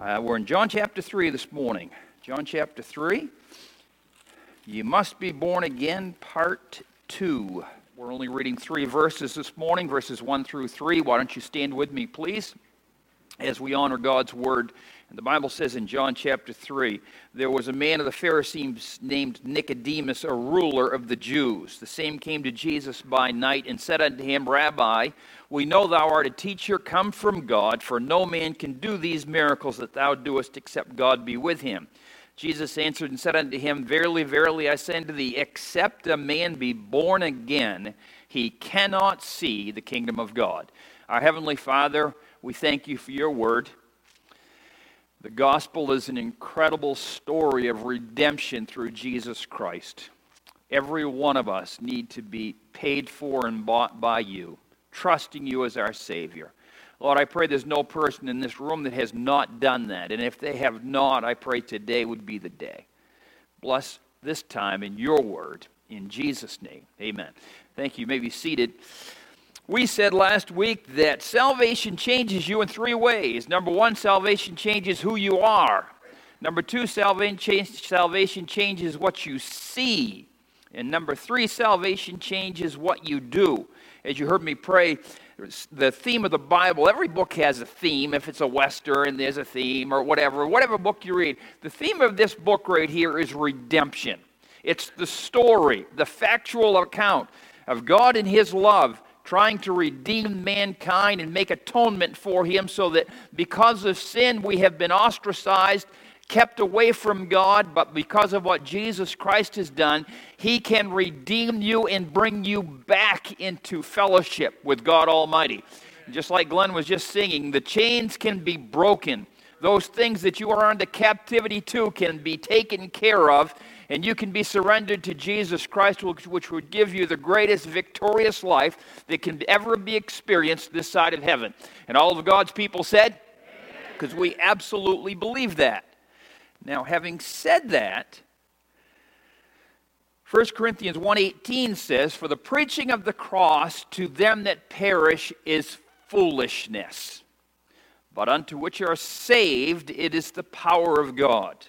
We're in John chapter 3 this morning. John chapter 3. You must be born again, part 2. We're only reading 3 verses this morning, verses 1 through 3. Why don't you stand with me, please, as we honor God's word. And the Bible says in John chapter 3, there was a man of the Pharisees named Nicodemus, a ruler of the Jews. The same came to Jesus by night and said unto him, Rabbi, we know thou art a teacher come from God, for no man can do these miracles that thou doest except God be with him. Jesus answered and said unto him, Verily, verily, I say unto thee, except a man be born again, he cannot see the kingdom of God. Our Heavenly Father, we thank you for your word. The gospel is an incredible story of redemption through Jesus Christ. Every one of us need to be paid for and bought by you, trusting you as our Savior. Lord, I pray there's no person in this room that has not done that. And if they have not, I pray today would be the day. Bless this time in your word. In Jesus' name, amen. Thank you. You may be seated. We said last week that salvation changes you in 3 ways. Number 1, salvation changes who you are. Number 2, salvation changes what you see. And number 3, salvation changes what you do. As you heard me pray, the theme of the Bible, every book has a theme. If it's a Western, there's a theme, or whatever book you read. The theme of this book right here is redemption. It's the story, the factual account of God and His love trying to redeem mankind and make atonement for him so that because of sin we have been ostracized, kept away from God, but because of what Jesus Christ has done, He can redeem you and bring you back into fellowship with God Almighty. Just like Glenn was just singing, the chains can be broken. Those things that you are under captivity to can be taken care of, and you can be surrendered to Jesus Christ, which would give you the greatest victorious life that can ever be experienced this side of heaven. And all of God's people said, because we absolutely believe that. Now, having said that, 1 Corinthians 1:18 says, For the preaching of the cross to them that perish is foolishness, but unto which are saved it is the power of God.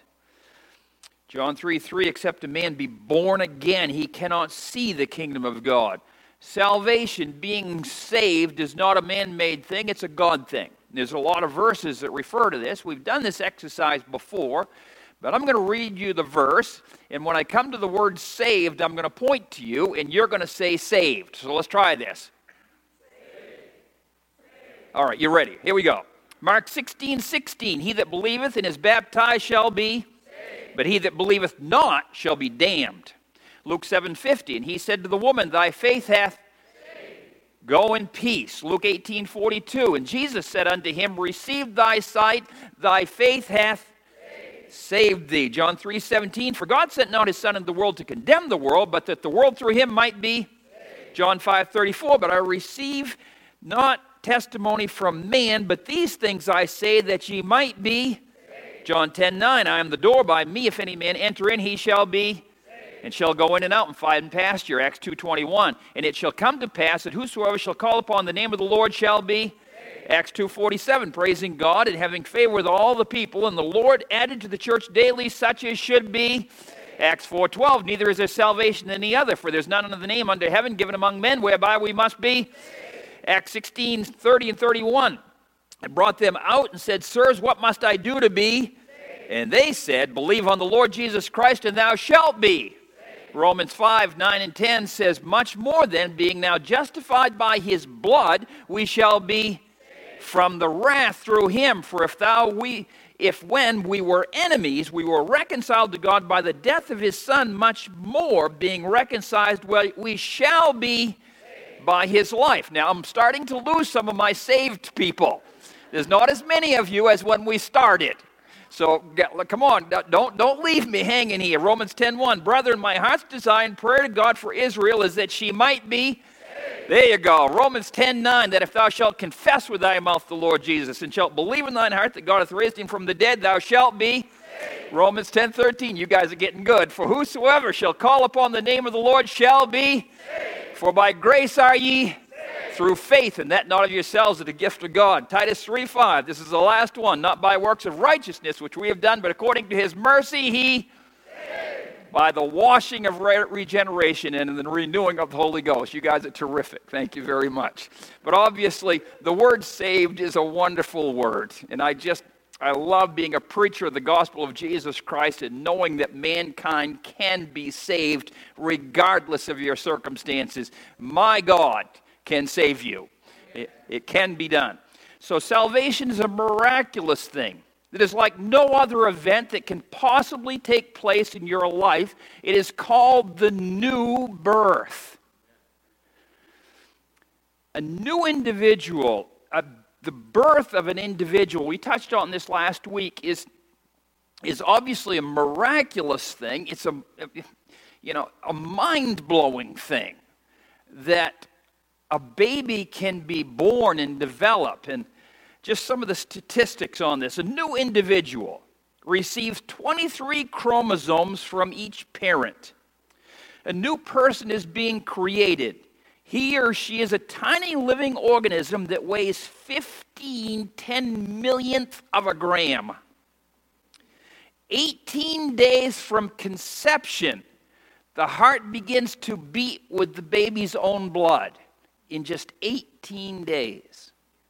John 3:3, except a man be born again, he cannot see the kingdom of God. Salvation, being saved, is not a man-made thing, it's a God thing. There's a lot of verses that refer to this. We've done this exercise before, but I'm going to read you the verse, and when I come to the word saved, I'm going to point to you, and you're going to say saved. So let's try this. Saved. All right, you ready? Here we go. Mark 16:16, he that believeth and is baptized shall be saved, but he that believeth not shall be damned. Luke 7:50, and he said to the woman, Thy faith hath saved. Go in peace. Luke 18:42, and Jesus said unto him, Receive thy sight, thy faith hath saved thee. John 3:17, For God sent not his Son into the world to condemn the world, but that the world through him might be saved. John 5:34, But I receive not testimony from man, but these things I say that ye might be saved. John 10:9, I am the door, by me if any man enter in, he shall be saved, and shall go in and out and find pasture. Acts 2:21, And it shall come to pass that whosoever shall call upon the name of the Lord shall be saved. Acts 2:47, praising God and having favor with all the people, and the Lord added to the church daily such as should be saved. Acts 4:12, Neither is there salvation in any other, for there's none other name under heaven given among men whereby we must be saved. Acts 16:30 and 31, and brought them out and said, Sirs, what must I do to be saved? And they said, Believe on the Lord Jesus Christ, and thou shalt be saved. Romans 5:9 and 10 says, Much more then, being now justified by his blood, we shall be saved from the wrath through him. For if when we were enemies, we were reconciled to God by the death of his Son, much more, being reconciled, we shall be by his life. Now, I'm starting to lose some of my saved people. There's not as many of you as when we started. So, come on, don't leave me hanging here. Romans 10:1, Brethren, my heart's desire and prayer to God for Israel is that she might be saved. There you go. Romans 10:9, that if thou shalt confess with thy mouth the Lord Jesus, and shalt believe in thine heart that God hath raised him from the dead, thou shalt be saved. Romans 10:13, you guys are getting good. For whosoever shall call upon the name of the Lord shall be saved. For by grace are ye saved through faith, and that not of yourselves is a gift of God. Titus 3:5, this is the last one. Not by works of righteousness, which we have done, but according to his mercy, he by the washing of regeneration and the renewing of the Holy Ghost. You guys are terrific. Thank you very much. But obviously, the word saved is a wonderful word. And I love being a preacher of the gospel of Jesus Christ and knowing that mankind can be saved regardless of your circumstances. My God can save you. It can be done. So salvation is a miraculous thing. It is like no other event that can possibly take place in your life. It is called the new birth. A new individual, the birth of an individual, we touched on this last week, is obviously a miraculous thing. It's a mind-blowing thing that a baby can be born and develop. And just some of the statistics on this. A new individual receives 23 chromosomes from each parent. A new person is being created. He or she is a tiny living organism that weighs 15 10-millionth of a gram. 18 days from conception, the heart begins to beat with the baby's own blood in just 18 days.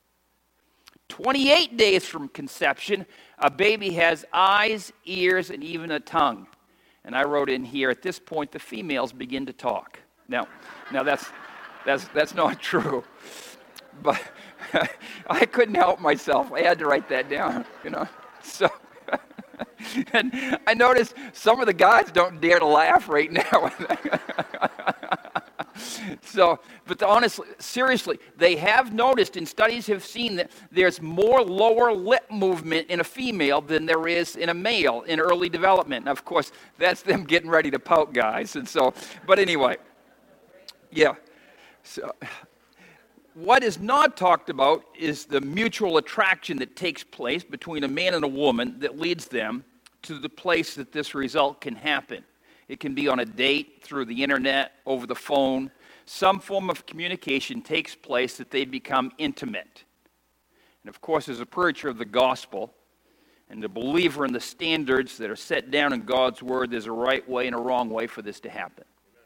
28 days from conception, a baby has eyes, ears, and even a tongue. And I wrote in here, at this point, the females begin to talk. Now that's not true. But I couldn't help myself. I had to write that down, So, and I noticed some of the guys don't dare to laugh right now. So, but honestly, seriously, they have noticed, and studies have seen that there's more lower lip movement in a female than there is in a male in early development. And of course, that's them getting ready to pout, guys. And so, but anyway, yeah. So, what is not talked about is the mutual attraction that takes place between a man and a woman that leads them to the place that this result can happen. It can be on a date, through the internet, over the phone. Some form of communication takes place that they become intimate. And of course, as a preacher of the gospel and a believer in the standards that are set down in God's word, there's a right way and a wrong way for this to happen.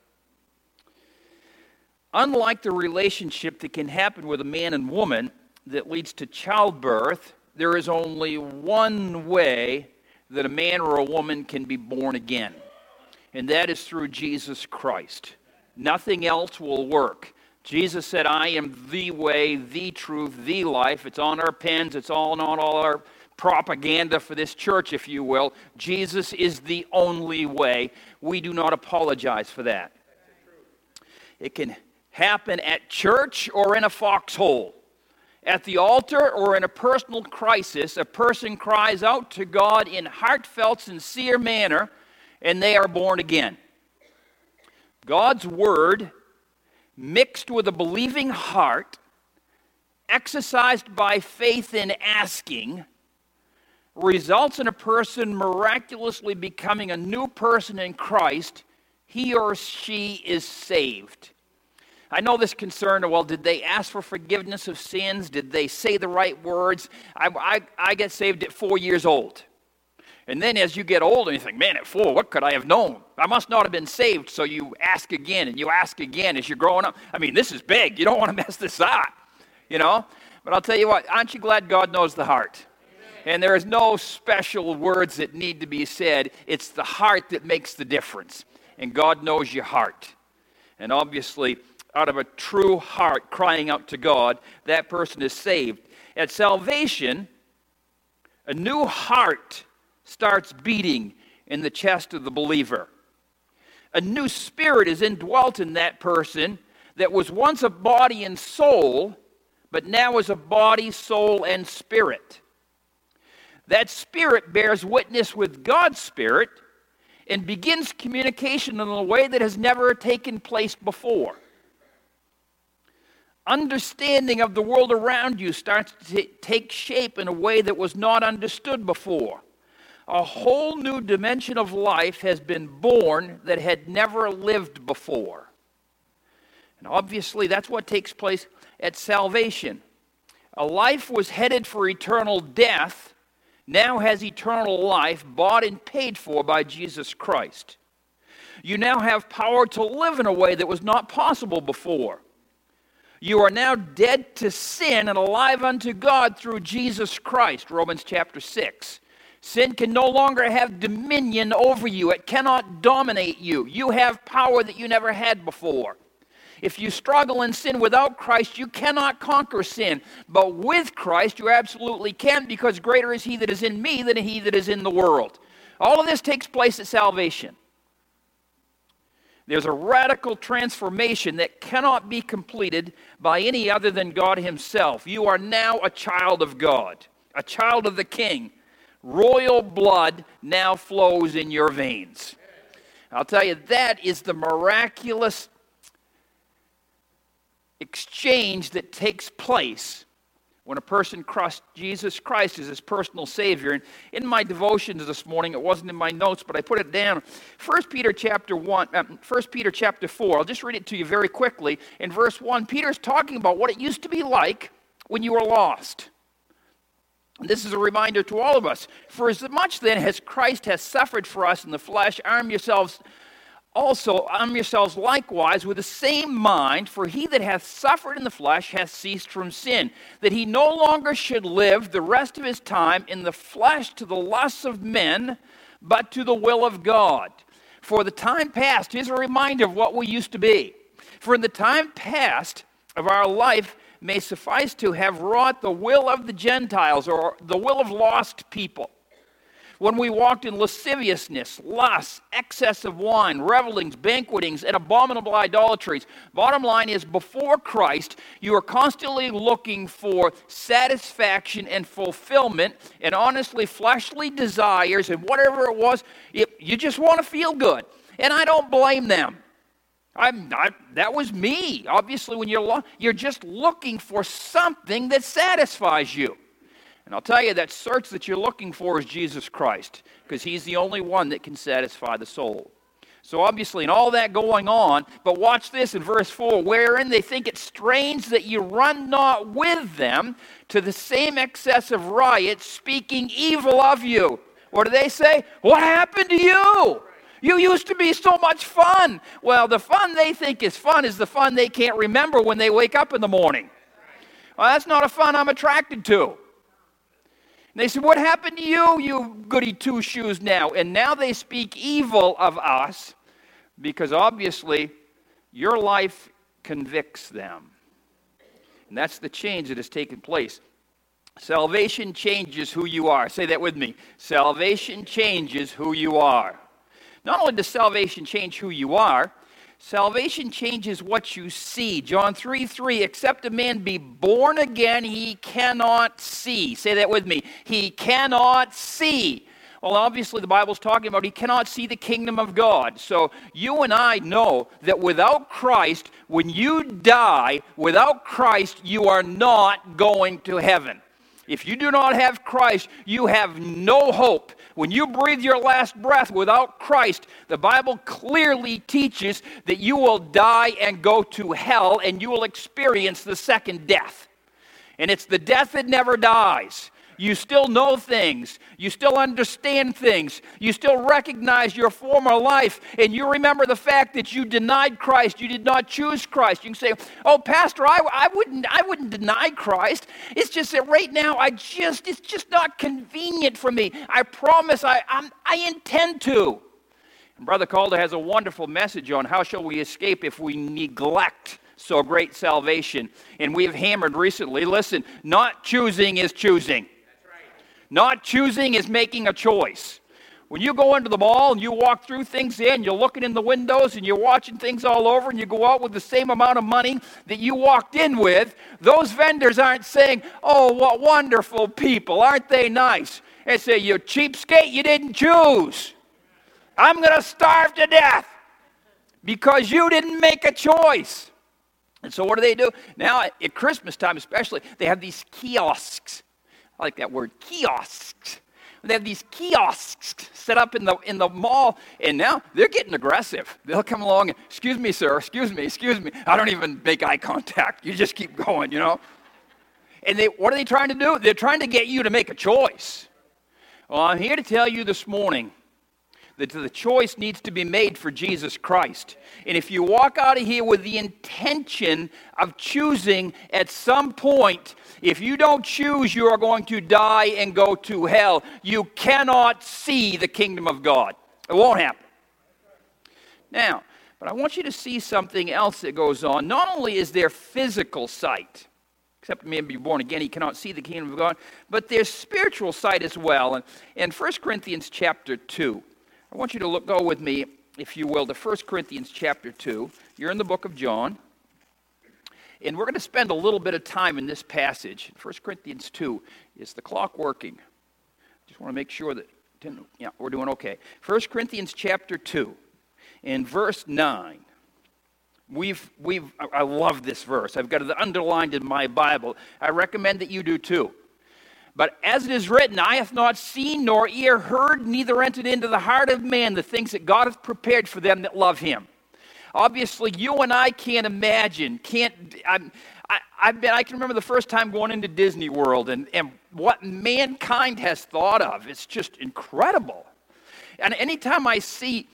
Unlike the relationship that can happen with a man and woman that leads to childbirth, there is only one way that a man or a woman can be born again. And that is through Jesus Christ. Nothing else will work. Jesus said, I am the way, the truth, the life. It's on our pens. It's all on all our propaganda for this church, if you will. Jesus is the only way. We do not apologize for that. It can happen at church or in a foxhole. At the altar or in a personal crisis, a person cries out to God in heartfelt, sincere manner, and they are born again. God's word, mixed with a believing heart, exercised by faith in asking, results in a person miraculously becoming a new person in Christ. He or she is saved. I know this concern, well, did they ask for forgiveness of sins? Did they say the right words? I get saved at 4 years old. And then as you get older, you think, man, at 4, what could I have known? I must not have been saved. So you ask again, and you ask again as you're growing up. I mean, this is big. You don't want to mess this up, But I'll tell you what, aren't you glad God knows the heart? And there is no special words that need to be said. It's the heart that makes the difference. And God knows your heart. And obviously, out of a true heart crying out to God, that person is saved. At salvation, a new heart starts beating in the chest of the believer. A new spirit is indwelt in that person that was once a body and soul, but now is a body, soul, and spirit. That spirit bears witness with God's spirit and begins communication in a way that has never taken place before. Understanding of the world around you starts to take shape in a way that was not understood before. A whole new dimension of life has been born that had never lived before. And obviously, that's what takes place at salvation. A life was headed for eternal death, now has eternal life, bought and paid for by Jesus Christ. You now have power to live in a way that was not possible before. You are now dead to sin and alive unto God through Jesus Christ, Romans chapter 6. Sin can no longer have dominion over you. It cannot dominate you. You have power that you never had before. If you struggle in sin without Christ, you cannot conquer sin. But with Christ, you absolutely can, because greater is he that is in me than he that is in the world. All of this takes place at salvation. There's a radical transformation that cannot be completed by any other than God himself. You are now a child of God, a child of the King. Royal blood now flows in your veins. I'll tell you, that is the miraculous exchange that takes place when a person trusts Jesus Christ as his personal Savior. And in my devotions this morning, it wasn't in my notes, but I put it down. 1 Peter chapter 4, I'll just read it to you very quickly. In verse 1, Peter's talking about what it used to be like when you were lost. And this is a reminder to all of us. For as much then as Christ has suffered for us in the flesh, arm yourselves likewise with the same mind, for he that hath suffered in the flesh hath ceased from sin, that he no longer should live the rest of his time in the flesh to the lusts of men, but to the will of God. For the time past, here's a reminder of what we used to be. For in the time past of our life may suffice to have wrought the will of the Gentiles, or the will of lost people. When we walked in lasciviousness, lust, excess of wine, revelings, banquetings, and abominable idolatries. Bottom line is, before Christ, you are constantly looking for satisfaction and fulfillment and honestly fleshly desires and whatever it was. You just want to feel good. And I don't blame them. That was me. Obviously, when you're just looking for something that satisfies you. And I'll tell you, that search that you're looking for is Jesus Christ, because he's the only one that can satisfy the soul. So obviously, in all that going on, but watch this in verse 4, wherein they think it strange that you run not with them to the same excess of riot, speaking evil of you. What do they say? What happened to you? You used to be so much fun. Well, the fun they think is fun is the fun they can't remember when they wake up in the morning. Well, that's not a fun I'm attracted to. And they said, what happened to you, you goody two-shoes now? And now they speak evil of us because obviously your life convicts them. And that's the change that has taken place. Salvation changes who you are. Say that with me. Salvation changes who you are. Not only does salvation change who you are, salvation changes what you see. John 3:3, except a man be born again, he cannot see. Say that with me. He cannot see. Well, obviously the Bible's talking about he cannot see the kingdom of God. So you and I know that without Christ, when you die, without Christ, you are not going to heaven. If you do not have Christ, you have no hope. When you breathe your last breath without Christ, the Bible clearly teaches that you will die and go to hell, and you will experience the second death. And it's the death that never dies. You still know things. You still understand things. You still recognize your former life. And you remember the fact that you denied Christ. You did not choose Christ. You can say, oh, Pastor, I wouldn't deny Christ. It's just that right now, it's just not convenient for me. I promise I intend to. And Brother Calder has a wonderful message on how shall we escape if we neglect so great salvation. And we have hammered recently, listen, not choosing is choosing. Not choosing is making a choice. When you go into the mall and you walk through things there and you're looking in the windows and you're watching things all over and you go out with the same amount of money that you walked in with, those vendors aren't saying, oh, what wonderful people, aren't they nice? They say, you cheapskate, you didn't choose. I'm going to starve to death because you didn't make a choice. And so what do? Now, at Christmas time especially, they have these kiosks. I like that word, kiosks, They have these kiosks set up in the mall, and now they're getting aggressive. They'll come along and, excuse me, sir, excuse me. I don't even make eye contact. You just keep going, you know. And what are they trying to do? They're trying to get you to make a choice. Well, I'm here to tell you this morning that the choice needs to be made for Jesus Christ. And if you walk out of here with the intention of choosing at some point, if you don't choose, you are going to die and go to hell. You cannot see the kingdom of God. It won't happen. Now, but I want you to see something else that goes on. Not only is there physical sight, except a man be born again, he cannot see the kingdom of God, but there's spiritual sight as well. And in 1 Corinthians chapter 2, I want you to go with me, if you will, to 1 Corinthians chapter 2. You're in the book of John. And we're going to spend a little bit of time in this passage. 1 Corinthians 2. Is the clock working? Just want to make sure that we're doing okay. 1 Corinthians chapter 2, in verse 9. I love this verse. I've got it underlined in my Bible. I recommend that you do too. But as it is written, eye hath not seen, nor ear heard, neither entered into the heart of man the things that God hath prepared for them that love him. Obviously, you and I can't imagine, I can remember the first time going into Disney World and what mankind has thought of. It's just incredible. And anytime I see,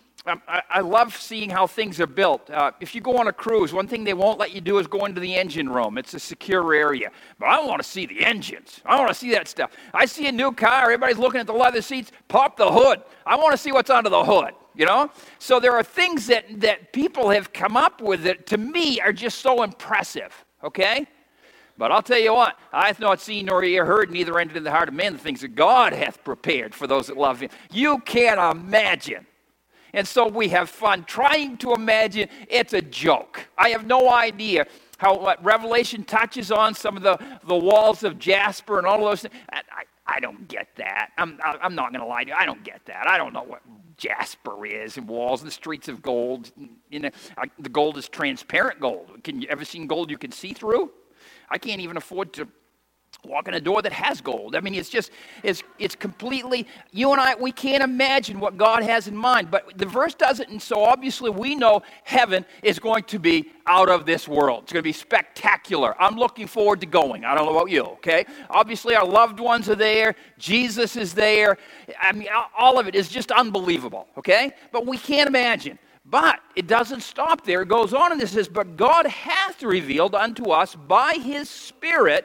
I love seeing how things are built. If you go on a cruise, one thing they won't let you do is go into the engine room. It's a secure area. But I want to see the engines. I want to see that stuff. I see a new car. Everybody's looking at the leather seats. Pop the hood. I want to see what's under the hood, you know? So there are things that people have come up with that, to me, are just so impressive, okay? But I'll tell you what, eye hath not seen nor ear heard, neither entered into the heart of man the things that God hath prepared for those that love him. You can't imagine. And so we have fun trying to imagine. It's a joke. I have no idea how Revelation touches on some of the walls of jasper and all of those things. I don't get that. I'm not going to lie to you. I don't get that. I don't know what jasper is and walls and the streets of gold. You know, the gold is transparent gold. Can you ever seen gold you can see through? I can't even afford to walk in a door that has gold. I mean, it's completely, you and I, we can't imagine what God has in mind. But the verse doesn't, and so obviously we know heaven is going to be out of this world. It's going to be spectacular. I'm looking forward to going. I don't know about you, okay? Obviously our loved ones are there. Jesus is there. I mean, all of it is just unbelievable, okay? But we can't imagine. But it doesn't stop there. It goes on and it says, but God hath revealed unto us by his Spirit.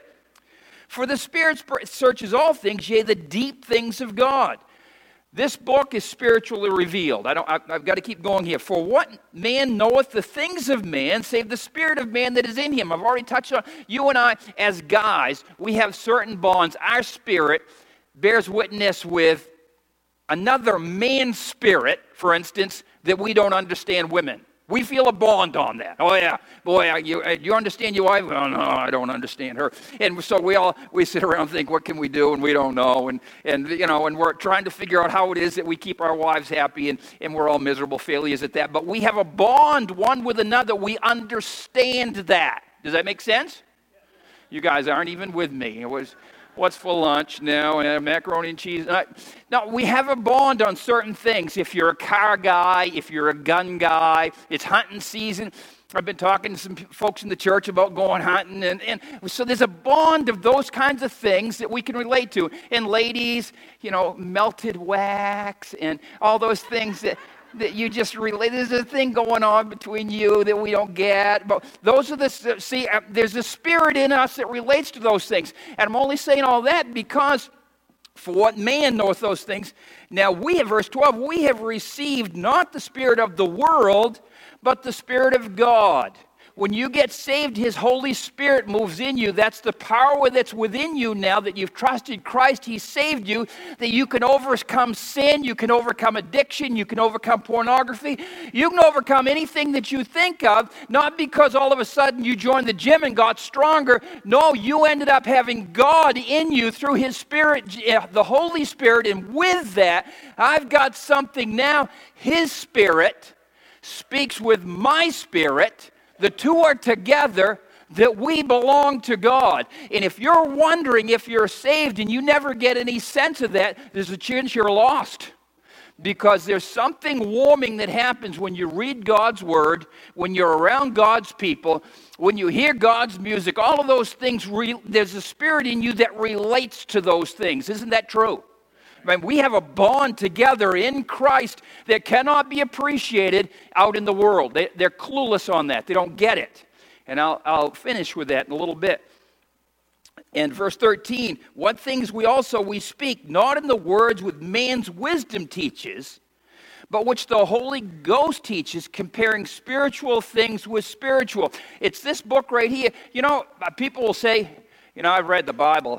For the Spirit searches all things, yea, the deep things of God. This book is spiritually revealed. I've got to keep going here. For what man knoweth the things of man, save the spirit of man that is in him? I've already touched on, you and I, as guys, we have certain bonds. Our spirit bears witness with another man's spirit, for instance, that we don't understand women. We feel a bond on that. Oh yeah, boy, you understand your wife? Oh no, I don't understand her. And so we sit around and think, what can we do? And we don't know. And we're trying to figure out how it is that we keep our wives happy, and we're all miserable failures at that. But we have a bond one with another. We understand that. Does that make sense? You guys aren't even with me. What's for lunch now? Macaroni and cheese. No, we have a bond on certain things. If you're a car guy, if you're a gun guy, it's hunting season. I've been talking to some folks in the church about going hunting. And so there's a bond of those kinds of things that we can relate to. And ladies, melted wax and all those things that you just relate. There's a thing going on between you that we don't get. But those are there's a spirit in us that relates to those things. And I'm only saying all that because for what man knoweth those things. Now we have, verse 12, we have received not the spirit of the world, but the Spirit of God. When you get saved, his Holy Spirit moves in you. That's the power that's within you now that you've trusted Christ. He saved you, that you can overcome sin, you can overcome addiction, you can overcome pornography. You can overcome anything that you think of, not because all of a sudden you joined the gym and got stronger. No, you ended up having God in you through his Spirit, the Holy Spirit, and with that, I've got something now. His Spirit speaks with my spirit. The two are together. that we belong to God. And if you're wondering if you're saved and you never get any sense of that, there's a chance you're lost. Because there's something warming that happens when you read God's word, when you're around God's people, when you hear God's music, all of those things, there's a spirit in you that relates to those things. Isn't that true? I mean, we have a bond together in Christ that cannot be appreciated out in the world. They're clueless on that. They don't get it. And I'll finish with that in a little bit. And verse 13, what things we speak, not in the words which man's wisdom teaches, but which the Holy Ghost teaches, comparing spiritual things with spiritual. It's this book right here. You know, people will say, you know, I've read the Bible.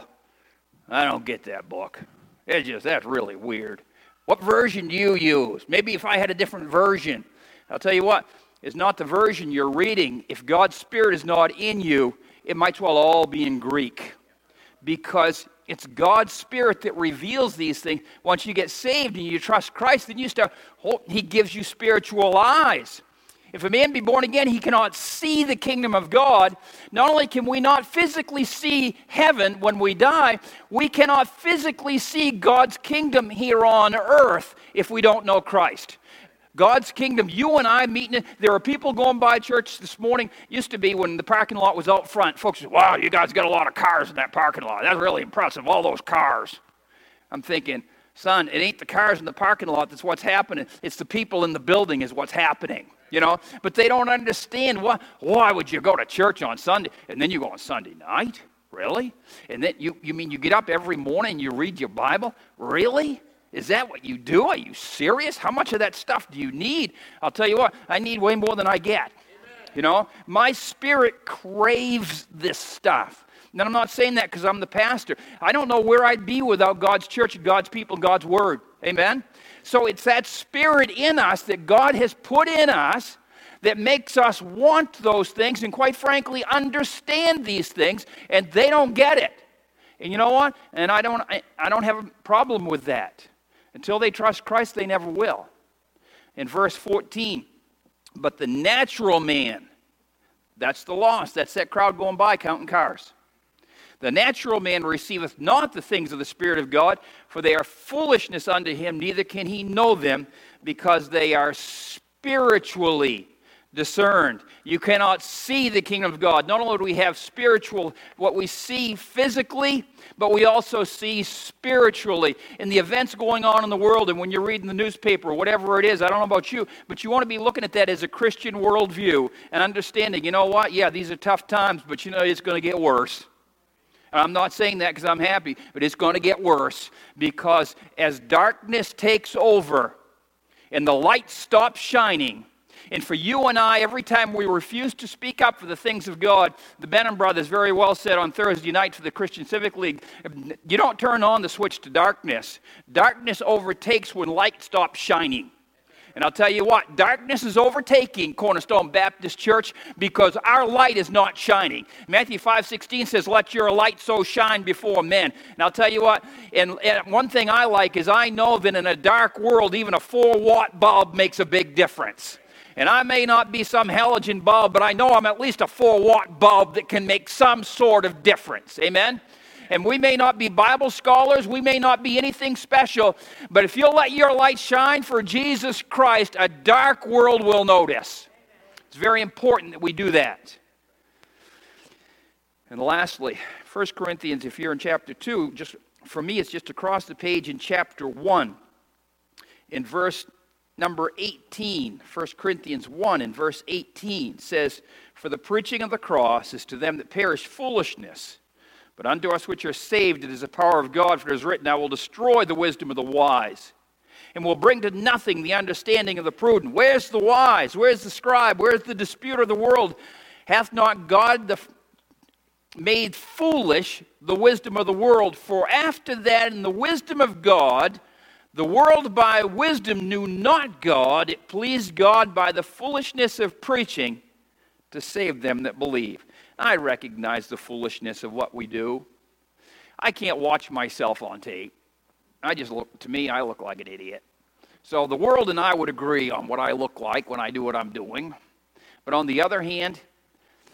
I don't get that book. That's really weird. What version do you use? Maybe if I had a different version. I'll tell you what, it's not the version you're reading. If God's Spirit is not in you, it might as well all be in Greek. Because it's God's Spirit that reveals these things. Once you get saved and you trust Christ, then He gives you spiritual eyes. If a man be born again, he cannot see the kingdom of God. Not only can we not physically see heaven when we die, we cannot physically see God's kingdom here on earth if we don't know Christ. God's kingdom, you and I meeting, there are people going by church this morning. Used to be when the parking lot was out front, folks said, wow, you guys got a lot of cars in that parking lot. That's really impressive, all those cars. I'm thinking, son, it ain't the cars in the parking lot that's what's happening. It's the people in the building is what's happening, you know. But they don't understand why would you go to church on Sunday and then you go on Sunday night? Really? And then you mean you get up every morning and you read your Bible? Really? Is that what you do? Are you serious? How much of that stuff do you need? I'll tell you what, I need way more than I get. Amen. You know, my spirit craves this stuff. And I'm not saying that because I'm the pastor. I don't know where I'd be without God's church, God's people, God's word. Amen? So it's that spirit in us that God has put in us that makes us want those things and quite frankly understand these things, and they don't get it. And you know what? And I don't have a problem with that. Until they trust Christ, they never will. In verse 14, but the natural man, that's the lost, that's that crowd going by counting cars. The natural man receiveth not the things of the Spirit of God, for they are foolishness unto him, neither can he know them, because they are spiritually discerned. You cannot see the kingdom of God. Not only do we have spiritual, what we see physically, but we also see spiritually in the events going on in the world. And when you're reading the newspaper or whatever it is, I don't know about you, but you want to be looking at that as a Christian worldview and understanding, you know what? Yeah, these are tough times, but you know it's going to get worse. And I'm not saying that because I'm happy, but it's going to get worse because as darkness takes over and the light stops shining, and for you and I, every time we refuse to speak up for the things of God, the Benham brothers very well said on Thursday night for the Christian Civic League, you don't turn on the switch to darkness. Darkness overtakes when light stops shining. And I'll tell you what, darkness is overtaking Cornerstone Baptist Church because our light is not shining. Matthew 5:16 says, let your light so shine before men. And I'll tell you what, and one thing I like is I know that in a dark world, even a 4-watt bulb makes a big difference. And I may not be some halogen bulb, but I know I'm at least a 4-watt bulb that can make some sort of difference. Amen? And we may not be Bible scholars, we may not be anything special, but if you'll let your light shine for Jesus Christ, a dark world will notice. It's very important that we do that. And lastly, 1 Corinthians, if you're in chapter 2, just for me it's just across the page in chapter 1, in verse number 18, 1 Corinthians 1 in verse 18 says, for the preaching of the cross is to them that perish foolishness, but unto us which are saved it is the power of God, for it is written, I will destroy the wisdom of the wise, and will bring to nothing the understanding of the prudent. Where's the wise? Where's the scribe? Where's the disputer of the world? Hath not God made foolish the wisdom of the world? For after that in the wisdom of God, the world by wisdom knew not God. It pleased God by the foolishness of preaching to save them that believe. I recognize the foolishness of what we do. I can't watch myself on tape. I look like an idiot. So the world and I would agree on what I look like when I do what I'm doing. But on the other hand,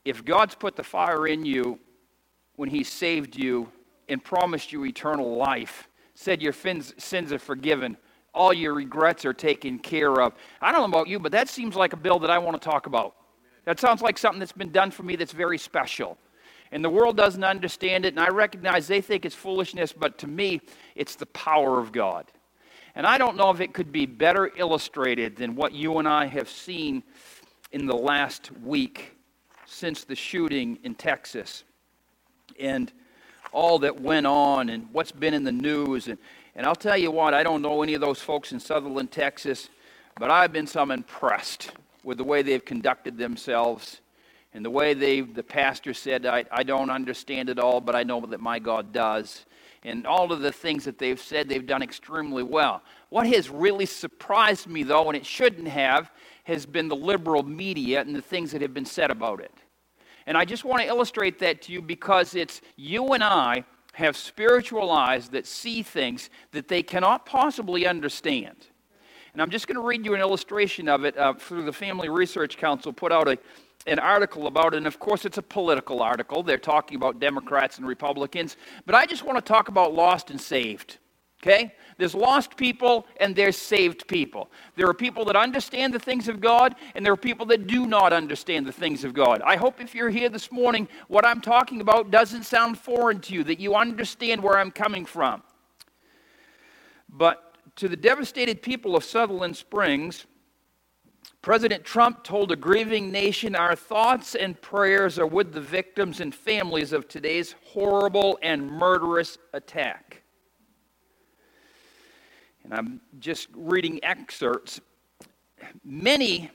if God's put the fire in you when he saved you and promised you eternal life, said your sins are forgiven, all your regrets are taken care of. I don't know about you, but that seems like a bill that I want to talk about. That sounds like something that's been done for me that's very special. And the world doesn't understand it, and I recognize they think it's foolishness, but to me, it's the power of God. And I don't know if it could be better illustrated than what you and I have seen in the last week since the shooting in Texas and all that went on and what's been in the news. And I'll tell you what, I don't know any of those folks in Sutherland, Texas, but I've been some impressed with the way they've conducted themselves and the way the pastor said, I don't understand it all, but I know that my God does. And all of the things that they've said, they've done extremely well. What has really surprised me, though, and it shouldn't have, has been the liberal media and the things that have been said about it. And I just want to illustrate that to you because it's you and I have spiritual eyes that see things that they cannot possibly understand. And I'm just going to read you an illustration of it through the Family Research Council put out an article about it. And of course, it's a political article. They're talking about Democrats and Republicans. But I just want to talk about lost and saved. Okay? There's lost people and there's saved people. There are people that understand the things of God, and there are people that do not understand the things of God. I hope if you're here this morning, what I'm talking about doesn't sound foreign to you, that you understand where I'm coming from. But to the devastated people of Sutherland Springs, President Trump told a grieving nation, "Our thoughts and prayers are with the victims and families of today's horrible and murderous attack." And I'm just reading excerpts. Many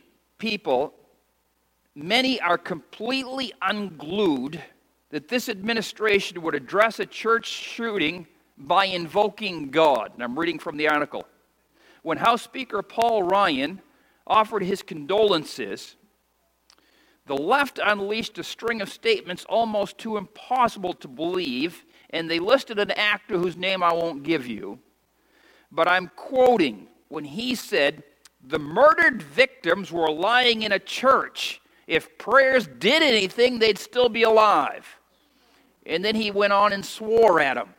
are completely unglued that this administration would address a church shooting by invoking God. And I'm reading from the article. When House Speaker Paul Ryan offered his condolences, the left unleashed a string of statements almost too impossible to believe, and they listed an actor whose name I won't give you. But I'm quoting when he said, "The murdered victims were lying in a church. If prayers did anything, they'd still be alive." And then he went on and swore at them.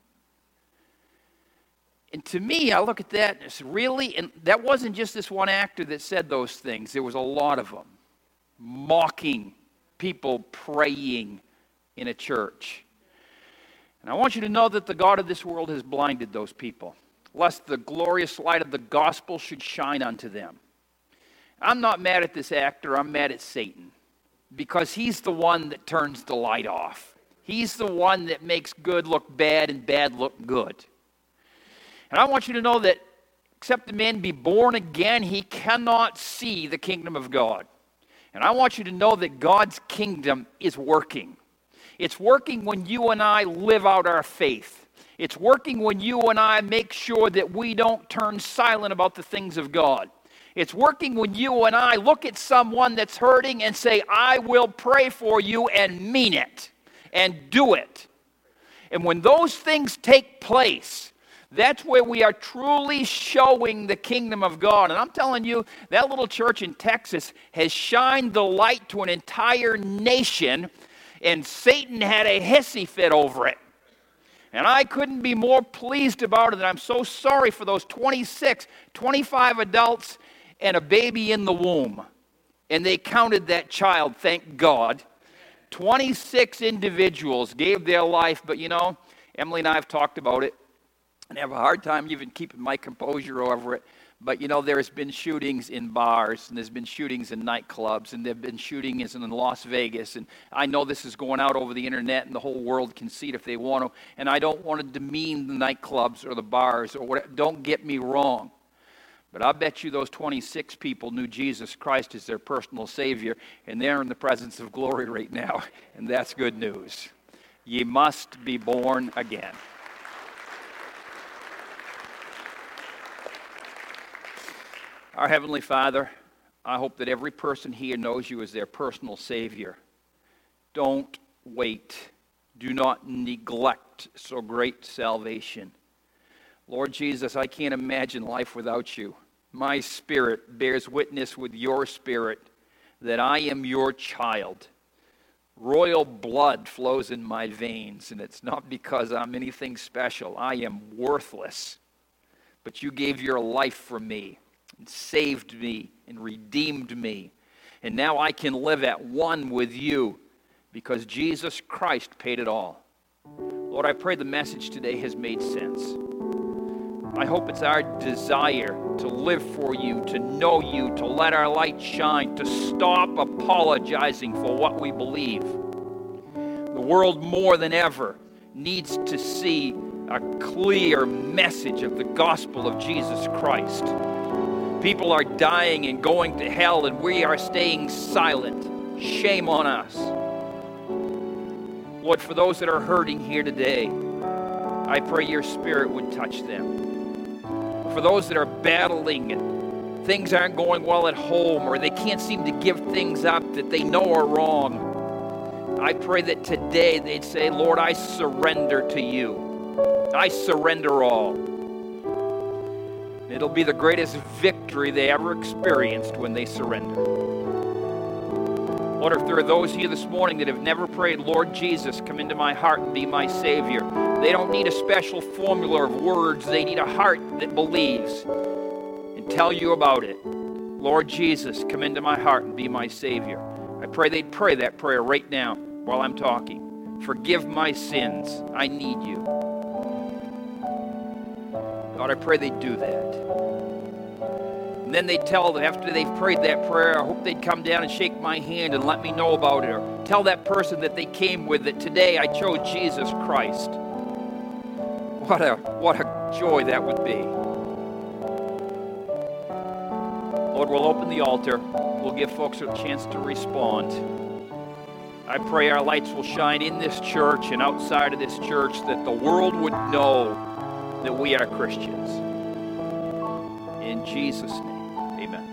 And to me, I look at that and it's really, and that wasn't just this one actor that said those things. There was a lot of them mocking people praying in a church. And I want you to know that the God of this world has blinded those people, lest the glorious light of the gospel should shine unto them. I'm not mad at this actor, I'm mad at Satan, because he's the one that turns the light off. He's the one that makes good look bad and bad look good. And I want you to know that except the man be born again, he cannot see the kingdom of God. And I want you to know that God's kingdom is working. It's working when you and I live out our faith. It's working when you and I make sure that we don't turn silent about the things of God. It's working when you and I look at someone that's hurting and say, "I will pray for you," and mean it and do it. And when those things take place, that's where we are truly showing the kingdom of God. And I'm telling you, that little church in Texas has shined the light to an entire nation, and Satan had a hissy fit over it. And I couldn't be more pleased about it. And I'm so sorry for those 25 adults and a baby in the womb. And they counted that child, thank God. 26 individuals gave their life. But you know, Emily and I have talked about it and have a hard time even keeping my composure over it. But you know, there's been shootings in bars, and there's been shootings in nightclubs, and there have been shootings in Las Vegas. And I know this is going out over the internet, and the whole world can see it if they want to. And I don't want to demean the nightclubs or the bars or whatever. Don't get me wrong. But I bet you those 26 people knew Jesus Christ as their personal Savior, and they're in the presence of glory right now. And that's good news. Ye must be born again. Our Heavenly Father, I hope that every person here knows you as their personal Savior. Don't wait. Do not neglect so great salvation. Lord Jesus, I can't imagine life without you. My spirit bears witness with your spirit that I am your child. Royal blood flows in my veins, and it's not because I'm anything special. I am worthless. But you gave your life for me and saved me and redeemed me. And now I can live at one with you because Jesus Christ paid it all. Lord, I pray the message today has made sense. I hope it's our desire to live for you, to know you, to let our light shine, to stop apologizing for what we believe. The world more than ever needs to see a clear message of the gospel of Jesus Christ. People are dying and going to hell, and we are staying silent. Shame on us. Lord, for those that are hurting here today, I pray your Spirit would touch them. For those that are battling and things aren't going well at home, or they can't seem to give things up that they know are wrong, I pray that today they'd say, Lord, I surrender to you. I surrender all. It'll be the greatest victory they ever experienced when they surrender. Lord, if there are those here this morning that have never prayed, Lord Jesus, come into my heart and be my Savior. They don't need a special formula of words. They need a heart that believes and tell you about it. Lord Jesus, come into my heart and be my Savior. I pray they'd pray that prayer right now while I'm talking. Forgive my sins. I need you. God, I pray they'd do that. And then they'd tell them, after they've prayed that prayer, I hope they'd come down and shake my hand and let me know about it. Or tell that person that they came with that today I chose Jesus Christ. What a joy that would be. Lord, we'll open the altar. We'll give folks a chance to respond. I pray our lights will shine in this church and outside of this church, that the world would know that we are Christians. In Jesus' name, amen.